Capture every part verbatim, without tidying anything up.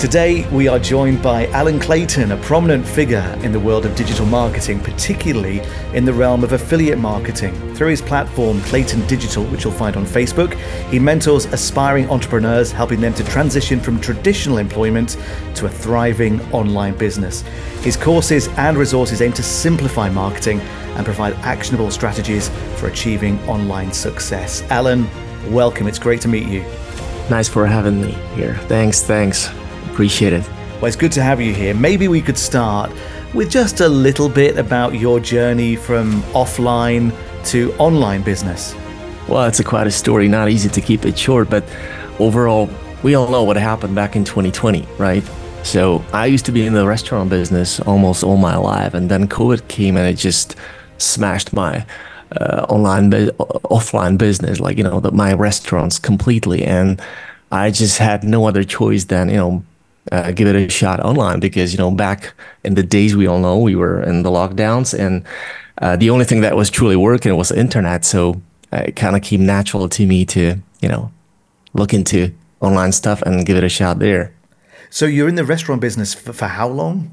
Today, we are joined by Alan Clayton, a prominent figure in the world of digital marketing, particularly in the realm of affiliate marketing. Through his platform, Clayton Digital, which you'll find on Facebook, he mentors aspiring entrepreneurs, helping them to transition from traditional employment to a thriving online business. His courses and resources aim to simplify marketing and provide actionable strategies for achieving online success. Alan, welcome. It's great to meet you. Nice for having me here. Thanks, thanks. Appreciate it. Well, it's good to have you here. Maybe we could start with just a little bit about your journey from offline to online business. Well, it's a quite a story, not easy to keep it short, but overall, we all know what happened back in twenty twenty, right? So I used to be in the restaurant business almost all my life, and then COVID came and it just smashed my uh, online, bu- offline business, like, you know, the, my restaurants completely. And I just had no other choice than, you know, Uh, give it a shot online because, you know, back in the days we all know we were in the lockdowns and uh, the only thing that was truly working was the internet. So uh, it kind of came natural to me to, you know, look into online stuff and give it a shot there. So you're in the restaurant business for, for how long?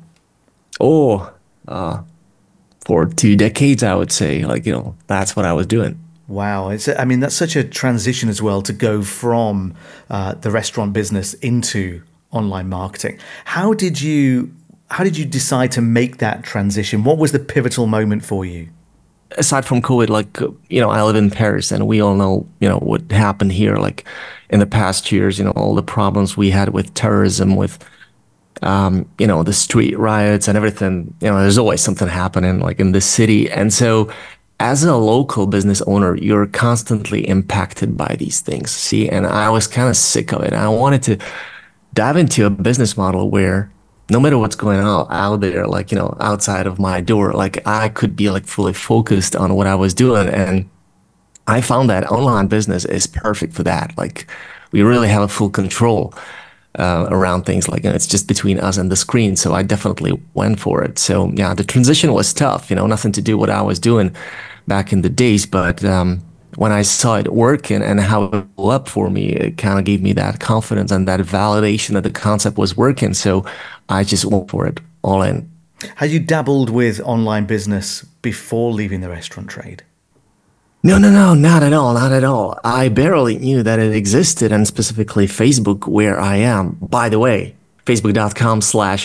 Oh, uh, for two decades, I would say, like, you know, that's what I was doing. Wow. It's, I mean, that's such a transition as well to go from uh, the restaurant business into online marketing. How did you how did you decide to make that transition? What was the pivotal moment for you? Aside from COVID, like, you know, I live in Paris and we all know, you know, what happened here, like in the past years, you know, all the problems we had with terrorism, with, um, you know, the street riots and everything, you know, there's always something happening like in the city. And so as a local business owner, you're constantly impacted by these things. See, and I was kind of sick of it. I wanted to dive into a business model where no matter what's going on out there, like, you know, outside of my door, like I could be like fully focused on what I was doing. And I found that online business is perfect for that. Like we really have a full control uh, around things, like, you know, it's just between us and the screen. So I definitely went for it. So yeah, the transition was tough, you know, nothing to do with what I was doing back in the days, but um, when I saw it working and how it blew up for me, it kind of gave me that confidence and that validation that the concept was working. So I just went for it all in. Had you dabbled with online business before leaving the restaurant trade? No, no, no, not at all, not at all. I barely knew that it existed, and specifically Facebook, where I am. By the way, facebook.com slash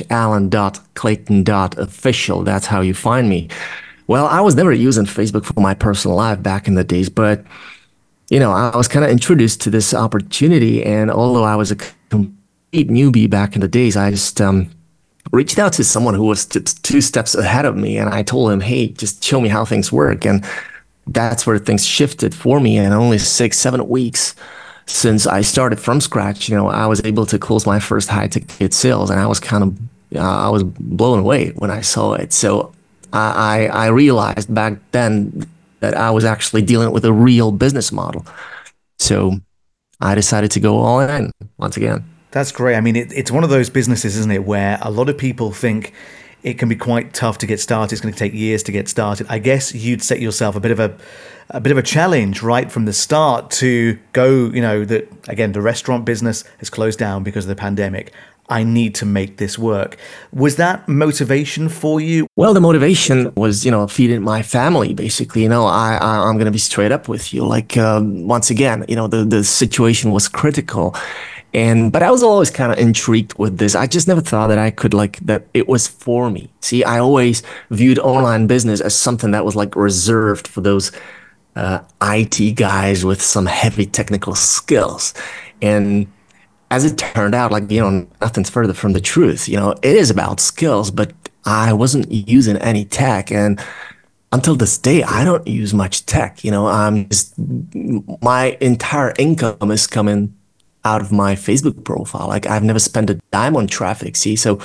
alan.clayton.official. That's how you find me. Well, I was never using Facebook for my personal life back in the days, but, you know, I was kind of introduced to this opportunity. And although I was a complete newbie back in the days, I just um, reached out to someone who was t- two steps ahead of me. And I told him, hey, just show me how things work. And that's where things shifted for me. And only six, seven weeks since I started from scratch, you know, I was able to close my first high ticket sales. And I was kind of, uh, I was blown away when I saw it. So I, I realized back then that I was actually dealing with a real business model. So I decided to go all in once again. That's great. I mean, it, it's one of those businesses, isn't it, where a lot of people think it can be quite tough to get started. It's going to take years to get started. I guess you'd set yourself a bit of a a bit of a challenge right from the start to go, you know, that again, the restaurant business has closed down because of the pandemic. I need to make this work. Was that motivation for you? Well, the motivation was, you know, feeding my family, basically. You know, I, I, I'm going to be straight up with you. Like, um, once again, you know, the, the situation was critical. And, but I was always kind of intrigued with this. I just never thought that I could, like, that it was for me. See, I always viewed online business as something that was like reserved for those uh, I T guys with some heavy technical skills. And as it turned out, like, you know, nothing's further from the truth. You know, it is about skills, but I wasn't using any tech. And until this day, I don't use much tech. You know, I'm just, my entire income is coming out of my Facebook profile. Like, I've never spent a dime on traffic. See, so,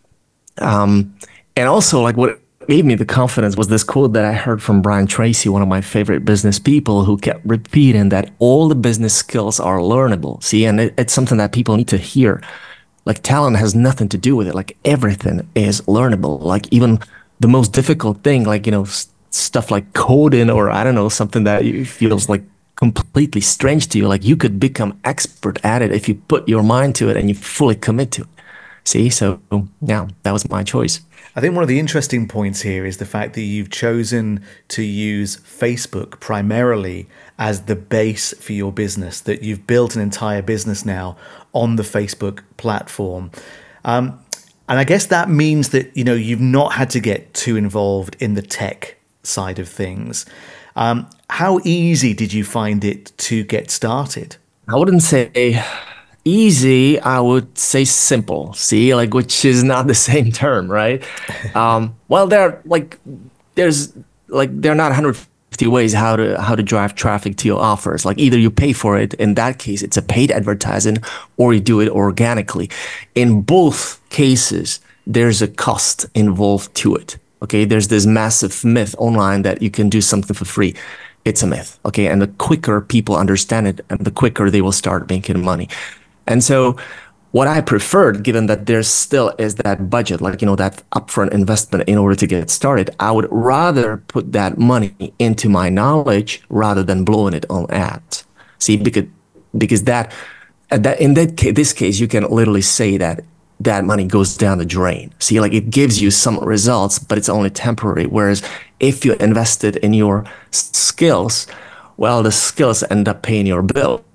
um, and also, like, what gave me the confidence was this quote that I heard from Brian Tracy, one of my favorite business people, who kept repeating that all the business skills are learnable. See, and it, it's something that people need to hear. Like, talent has nothing to do with it. Like, everything is learnable. Like, even the most difficult thing, like, you know, s- stuff like coding, or I don't know, something that you feels like completely strange to you. Like, you could become expert at it if you put your mind to it and you fully commit to it. See, so yeah, that was my choice. I think one of the interesting points here is the fact that you've chosen to use Facebook primarily as the base for your business, that you've built an entire business now on the Facebook platform. Um, and I guess that means that, you know, you've not had to get too involved in the tech side of things. Um, how easy did you find it to get started? I wouldn't say easy, I would say simple. See, like which is not the same term, right? Um, well, there like there's like there are not one hundred fifty ways how to how to drive traffic to your offers. Like either you pay for it, in that case it's a paid advertising, or you do it organically. In both cases, there's a cost involved to it. Okay, there's this massive myth online that you can do something for free. It's a myth. Okay, and the quicker people understand it, and the quicker they will start making money. And so what I preferred, given that there still is that budget, like, you know, that upfront investment in order to get started, I would rather put that money into my knowledge rather than blowing it on ads. See, because because that, that in that case, this case, you can literally say that that money goes down the drain. See, like it gives you some results, but it's only temporary. Whereas if you invested in your skills, well, the skills end up paying your bill.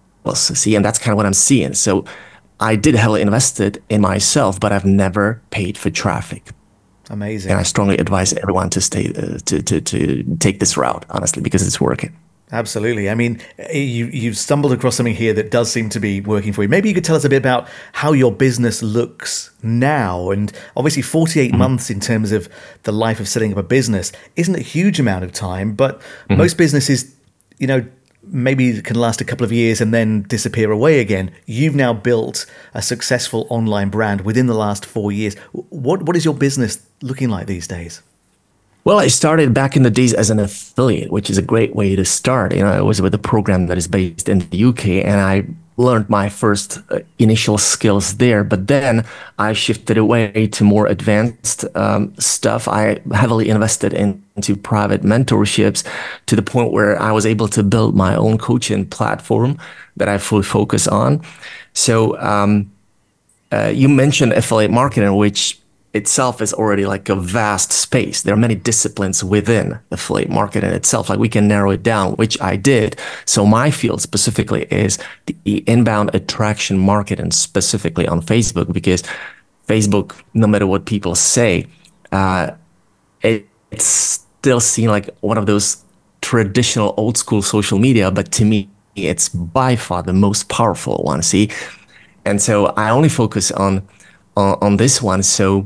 See, and that's kind of what I'm seeing. So I did heavily invested in myself, but I've never paid for traffic. Amazing. And I strongly advise everyone to stay uh, to, to to take this route, honestly, because it's working. Absolutely. I mean, you, you've stumbled across something here that does seem to be working for you. Maybe you could tell us a bit about how your business looks now. And obviously forty-eight mm-hmm. months in terms of the life of setting up a business isn't a huge amount of time, but mm-hmm. most businesses, you know, maybe can last a couple of years and then disappear away again. You've now built a successful online brand within the last four years. What What is your business looking like these days? Well, I started back in the days as an affiliate, which is a great way to start. You know, I was with a program that is based in the U K, and I learned my first uh, initial skills there. But then I shifted away to more advanced um, stuff. I heavily invested in, into private mentorships to the point where I was able to build my own coaching platform that I fully focus on. So um, uh, you mentioned affiliate marketing, which itself is already like a vast space. There are many disciplines within affiliate marketing itself. Like we can narrow it down, which I did. So my field specifically is the inbound attraction marketing, specifically on Facebook, because Facebook, no matter what people say, uh, it, it's still seen like one of those traditional old school social media. But to me, it's by far the most powerful one. See, and so I only focus on on, on this one. So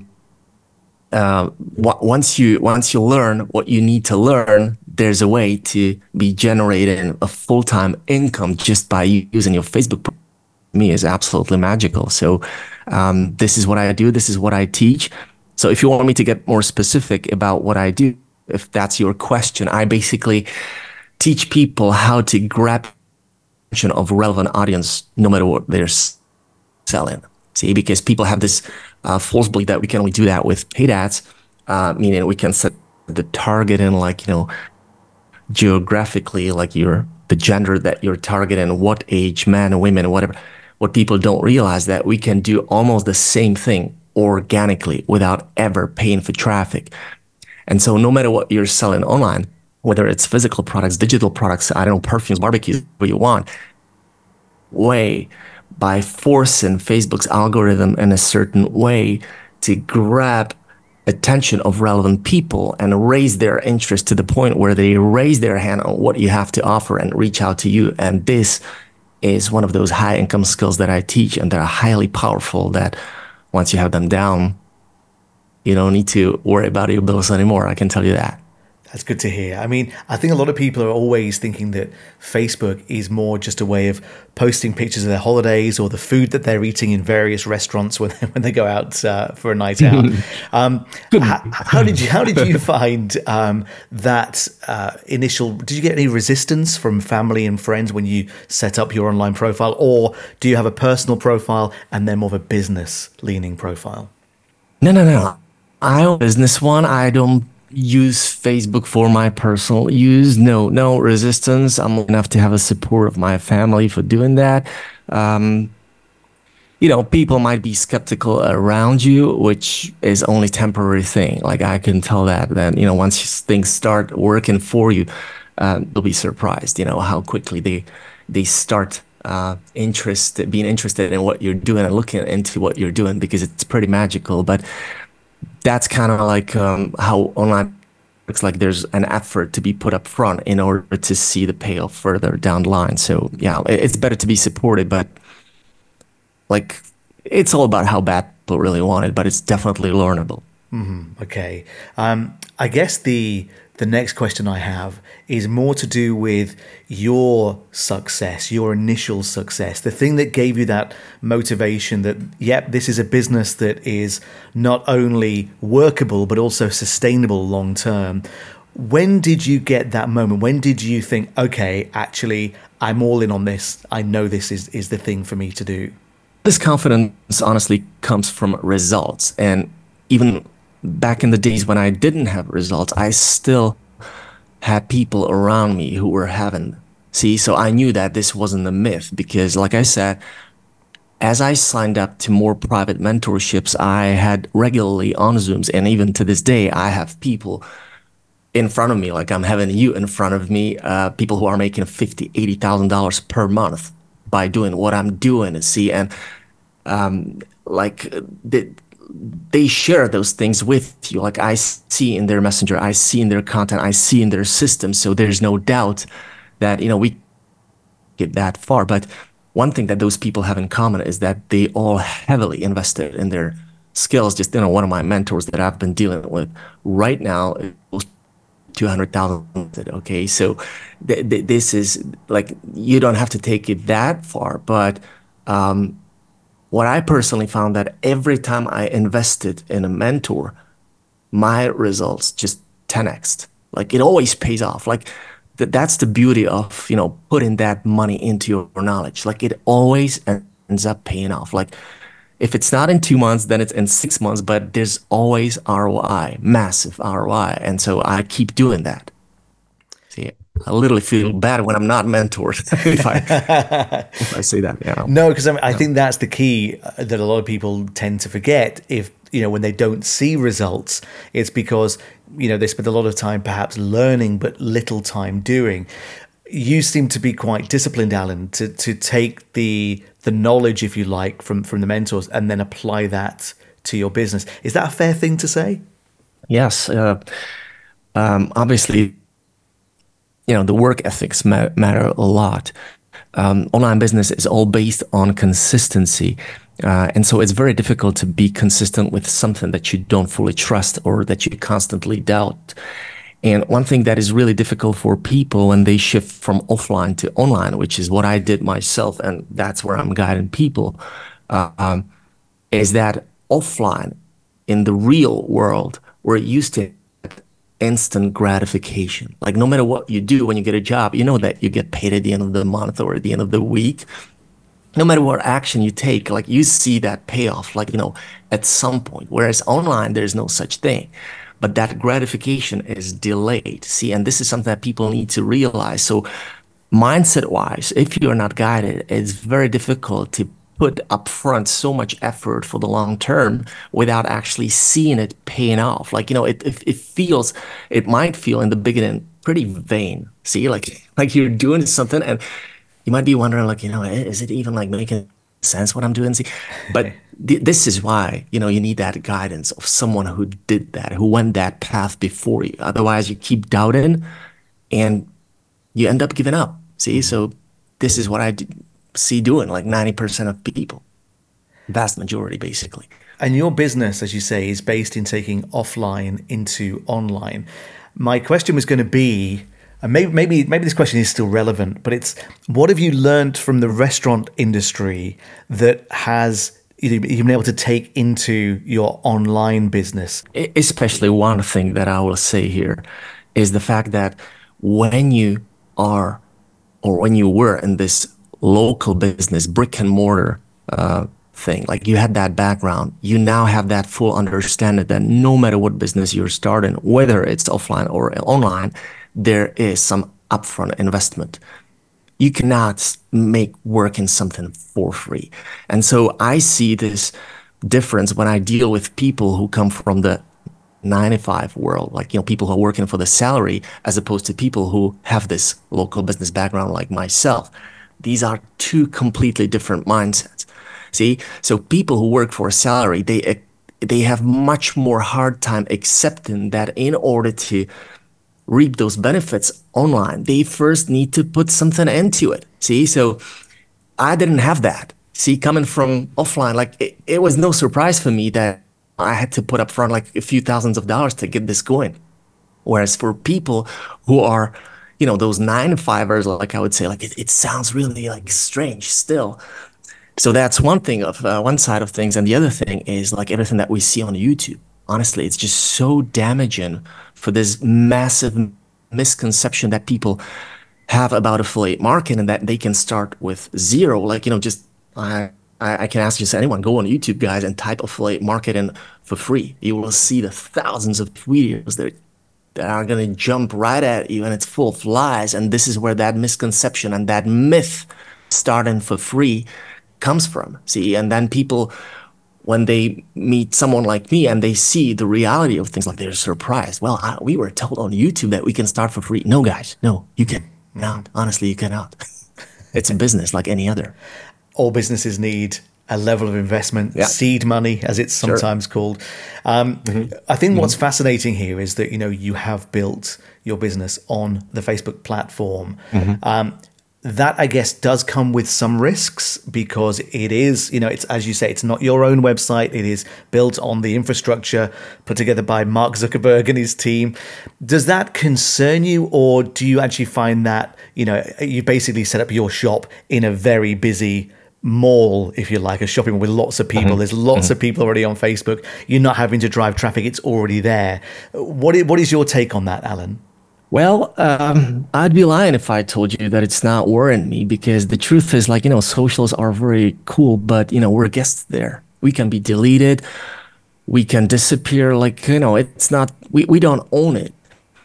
Uh, once you once you learn what you need to learn, there's a way to be generating a full-time income just by using your Facebook. For me, is absolutely magical. So um, this is what I do. This is what I teach. So if you want me to get more specific about what I do, if that's your question, I basically teach people how to grab attention of relevant audience, no matter what they're selling. See, because people have this uh, false belief that we can only do that with paid ads, uh, meaning we can set the target in, like, you know, geographically, like your the gender that you're targeting, what age, men, women, whatever. What people don't realize that we can do almost the same thing organically without ever paying for traffic. And so no matter what you're selling online, whether it's physical products, digital products, I don't know, perfumes, barbecues, what you want, way by forcing Facebook's algorithm in a certain way to grab attention of relevant people and raise their interest to the point where they raise their hand on what you have to offer and reach out to you. And this is one of those high income skills that I teach, and they're highly powerful, that once you have them down, you don't need to worry about your bills anymore. I can tell you that. That's good to hear. I mean, I think a lot of people are always thinking that Facebook is more just a way of posting pictures of their holidays or the food that they're eating in various restaurants when they, when they go out uh, for a night out. um, how, how did you how did you find um, that uh, initial? Did you get any resistance from family and friends when you set up your online profile, or do you have a personal profile and then more of a business leaning profile? No, no, no. I own a business one. I don't use Facebook for my personal use. No, no resistance. I'm lucky enough to have a support of my family for doing that. Um, you know, people might be skeptical around you, which is only temporary thing. Like I can tell that, then, you know, once things start working for you, uh, you'll be surprised, you know, how quickly they, they start uh, interest, being interested in what you're doing and looking into what you're doing, because it's pretty magical. But that's kind of like um, how online looks like. There's an effort to be put up front in order to see the payoff further down the line. So yeah, it's better to be supported, but like it's all about how bad people really want it, but it's definitely learnable. Mm-hmm. Okay. Um, I guess the the next question I have is more to do with your success, your initial success, the thing that gave you that motivation that, yep, this is a business that is not only workable, but also sustainable long term. When did you get that moment? When did you think, okay, actually, I'm all in on this. I know this is, is the thing for me to do? This confidence honestly comes from results. And even back in the days when I didn't have results, I still had people around me who were having. See, so I knew that this wasn't a myth because, like I said, as I signed up to more private mentorships, I had regularly on Zooms, and even to this day, I have people in front of me, like I'm having you in front of me, uh, people who are making fifty, eighty thousand dollars per month by doing what I'm doing. See, and um, like the they share those things with you. Like I see in their messenger, I see in their content, I see in their system. So there's no doubt that, you know, we get that far. But one thing that those people have in common is that they all heavily invested in their skills. Just, you know, one of my mentors that I've been dealing with right now is two hundred thousand. Okay. So th th this is like, you don't have to take it that far, but, um, what I personally found that every time I invested in a mentor, my results just ten X'd. Like it always pays off. Like th that's the beauty of, you know, putting that money into your knowledge. Like it always ends up paying off. Like if it's not in two months, then it's in six months, but there's always R O I, massive R O I. And so I keep doing that. See, I literally feel bad when I'm not mentored if I if I say that. Yeah. No, because I, mean, I think that's the key uh, that a lot of people tend to forget. If you know, when they don't see results, it's because you know they spend a lot of time perhaps learning, but little time doing. You seem to be quite disciplined, Alan, to to take the the knowledge, if you like, from from the mentors and then apply that to your business. Is that a fair thing to say? Yes. Uh, um, obviously, you know, the work ethics ma matter a lot. Um, online business is all based on consistency. Uh, and so it's very difficult to be consistent with something that you don't fully trust or that you constantly doubt. And one thing that is really difficult for people when they shift from offline to online, which is what I did myself, and that's where I'm guiding people, uh, um, is that offline in the real world, we're used to instant gratification. Like no matter what you do when you get a job, you know that you get paid at the end of the month or at the end of the week. No matter what action you take, like you see that payoff, like, you know, at some point. Whereas online, there's no such thing. But that gratification is delayed. See, and this is something that people need to realize. So mindset-wise, if you're not guided, it's very difficult to put upfront so much effort for the long term without actually seeing it paying off. Like, you know, it, it, it feels, it might feel in the beginning pretty vain. See, like, like you're doing something and you might be wondering, like, you know, is it even like making sense what I'm doing? See, but th this is why, you know, you need that guidance of someone who did that, who went that path before you. Otherwise, you keep doubting and you end up giving up. See, so this is what I do, see doing like ninety percent of people, vast majority, basically. And your business, as you say, is based in taking offline into online. My question was going to be, and maybe, maybe, maybe this question is still relevant, but it's, what have you learned from the restaurant industry that has you've been able to take into your online business? Especially one thing that I will say here is the fact that when you are, or when you were in this local business, brick and mortar uh, thing, like you had that background, you now have that full understanding that no matter what business you're starting, whether it's offline or online, there is some upfront investment. You cannot make work in something for free. And so I see this difference when I deal with people who come from the nine to five world, like, you know, people who are working for the salary, as opposed to people who have this local business background like myself. These are two completely different mindsets. See, so people who work for a salary, they they have much more hard time accepting that in order to reap those benefits online, they first need to put something into it. See, so I didn't have that. See, coming from offline, like it, it was no surprise for me that I had to put up front like a few thousands of dollars to get this going. Whereas for people who are, you know, those nine to fivers, like I would say, like it, it sounds really like strange still. So that's one thing of uh, one side of things. And the other thing is like everything that we see on YouTube. Honestly, it's just so damaging for this massive misconception that people have about affiliate marketing and that they can start with zero. Like, you know, just I I can ask just anyone, go on YouTube, guys, and type affiliate marketing for free. You will see the thousands of videos that, that are going to jump right at you, and it's full of lies. And this is where that misconception and that myth starting for free comes from. See, and then people, when they meet someone like me and they see the reality of things, like they're surprised. Well, I, we were told on YouTube that we can start for free. No, guys, no, you cannot. Honestly, you cannot. It's a business like any other. All businesses need a level of investment, yeah. seed money, as it's sometimes sure. called. Um, mm-hmm. I think mm-hmm. what's fascinating here is that, you know, you have built your business on the Facebook platform. Mm-hmm. Um, that, I guess, does come with some risks because it is, you know, it's, as you say, it's not your own website. It is built on the infrastructure put together by Mark Zuckerberg and his team. Does that concern you, or do you actually find that, you know, you basically set up your shop in a very busy mall, if you like, a shopping mall with lots of people? Mm-hmm. There's lots mm-hmm. of people already on Facebook. You're not having to drive traffic. It's already there. What is, what is your take on that, Alan? Well, um, I'd be lying if I told you that it's not worrying me, because the truth is, like, you know, socials are very cool, but, you know, we're guests there. We can be deleted. We can disappear. Like, you know, it's not, we, we don't own it.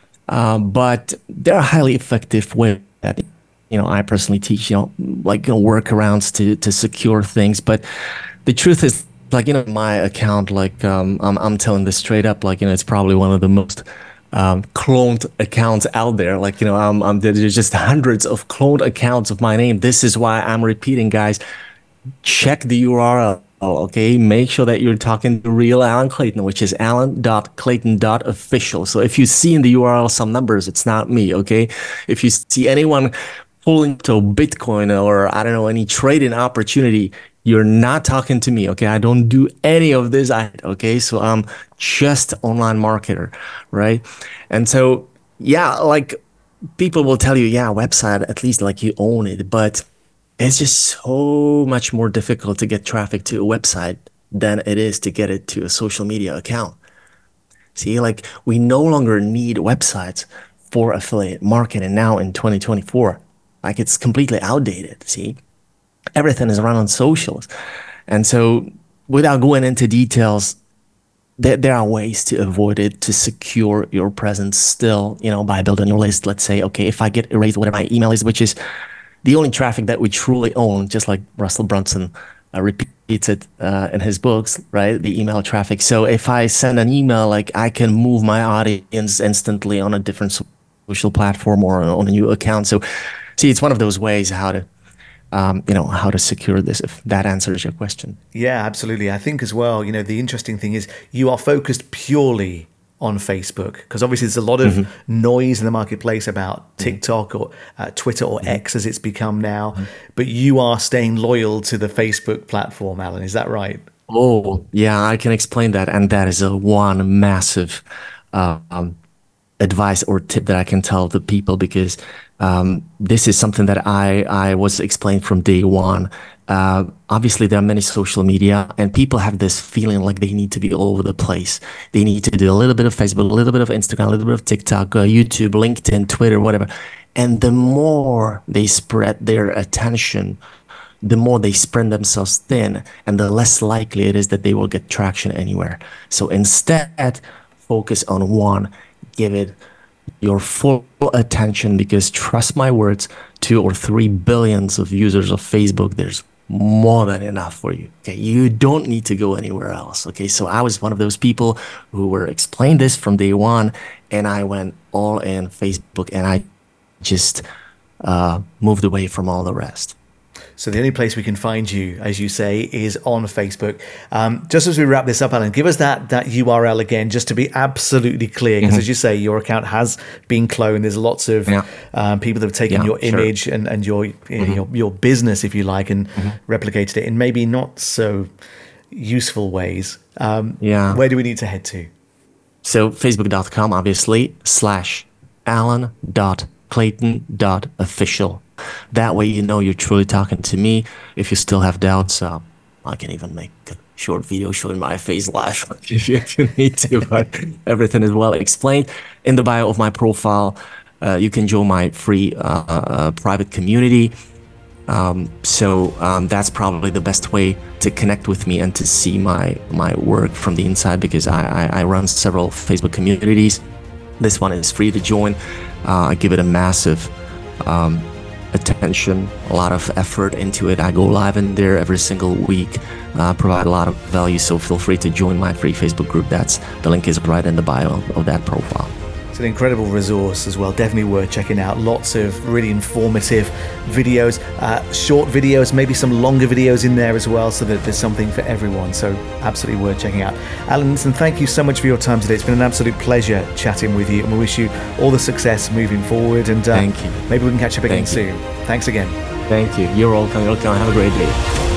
Um, but there are highly effective ways that, you know, I personally teach, you know, like, you know, workarounds to, to secure things. But the truth is, like, you know, my account, like, um, I'm, I'm telling this straight up, like, you know, it's probably one of the most um, cloned accounts out there. Like, you know, I'm, I'm, there's just hundreds of cloned accounts of my name. This is why I'm repeating, guys, check the U R L. Okay, make sure that you're talking to real Alan Clayton, which is alan dot clayton dot official. So if you see in the U R L some numbers, it's not me, okay? If you see anyone pulling to Bitcoin or, I don't know, any trading opportunity, you're not talking to me, okay? I don't do any of this, okay? So I'm just online marketer, right? And so, yeah, like, people will tell you, yeah, website, at least like you own it, but it's just so much more difficult to get traffic to a website than it is to get it to a social media account. See, like, we no longer need websites for affiliate marketing now in twenty twenty-four. Like, it's completely outdated, see? Everything is run on socials. And so, without going into details, there, there are ways to avoid it, to secure your presence still, you know, by building a list. Let's say, okay, if I get erased, whatever my email is, which is the only traffic that we truly own, just like Russell Brunson uh, repeats it uh, in his books, right? The email traffic. So if I send an email, like, I can move my audience instantly on a different social platform or on a new account. So see, it's one of those ways how to, um, you know, how to secure this, if that answers your question. Yeah, absolutely. I think as well, you know, the interesting thing is you are focused purely on Facebook, because obviously there's a lot of mm-hmm. noise in the marketplace about TikTok or uh, Twitter or mm-hmm. X as it's become now, mm-hmm. but you are staying loyal to the Facebook platform, Alan. Is that right? Oh, yeah, I can explain that. And that is a one massive uh, um, advice or tip that I can tell the people, because um, this is something that I, I was explained from day one. Uh, obviously, there are many social media, and people have this feeling like they need to be all over the place. They need to do a little bit of Facebook, a little bit of Instagram, a little bit of TikTok, uh, YouTube, LinkedIn, Twitter, whatever. And the more they spread their attention, the more they spread themselves thin, and the less likely it is that they will get traction anywhere. So instead, focus on one, give it your full attention, because trust my words, two or three billions of users of Facebook, there's more than enough for you. Okay, you don't need to go anywhere else. Okay, so I was one of those people who were explained this from day one, and I went all in Facebook, and I just uh, moved away from all the rest. So the only place we can find you, as you say, is on Facebook. Um, just as we wrap this up, Alan, give us that that U R L again, just to be absolutely clear, because mm-hmm. as you say, your account has been cloned. There's lots of yeah. um, people that have taken yeah, your image sure. and, and your, you know, mm-hmm. your your business, if you like, and mm-hmm. replicated it in maybe not so useful ways. Um, yeah. Where do we need to head to? So facebook dot com, obviously, slash alan dot clayton dot official. That way, you know you're truly talking to me. If you still have doubts, uh, I can even make a short video showing my face lash if you need to, but everything is well explained. In the bio of my profile, uh, you can join my free uh, uh, private community. Um, so um, that's probably the best way to connect with me and to see my, my work from the inside, because I, I, I run several Facebook communities. This one is free to join. Uh, I give it a massive um, attention, a lot of effort into it. I go live in there every single week, uh, provide a lot of value, so feel free to join my free Facebook group. That's the link is right in the bio of, of that profile. It's an incredible resource as well, definitely worth checking out. Lots of really informative videos, uh, short videos, maybe some longer videos in there as well, so that there's something for everyone. So absolutely worth checking out. Alan Linton, thank you so much for your time today. It's been an absolute pleasure chatting with you, and we wish you all the success moving forward. And uh, thank you. Maybe we can catch up again thank soon. You. Thanks again. Thank you. You're welcome. You're welcome. Have a great day.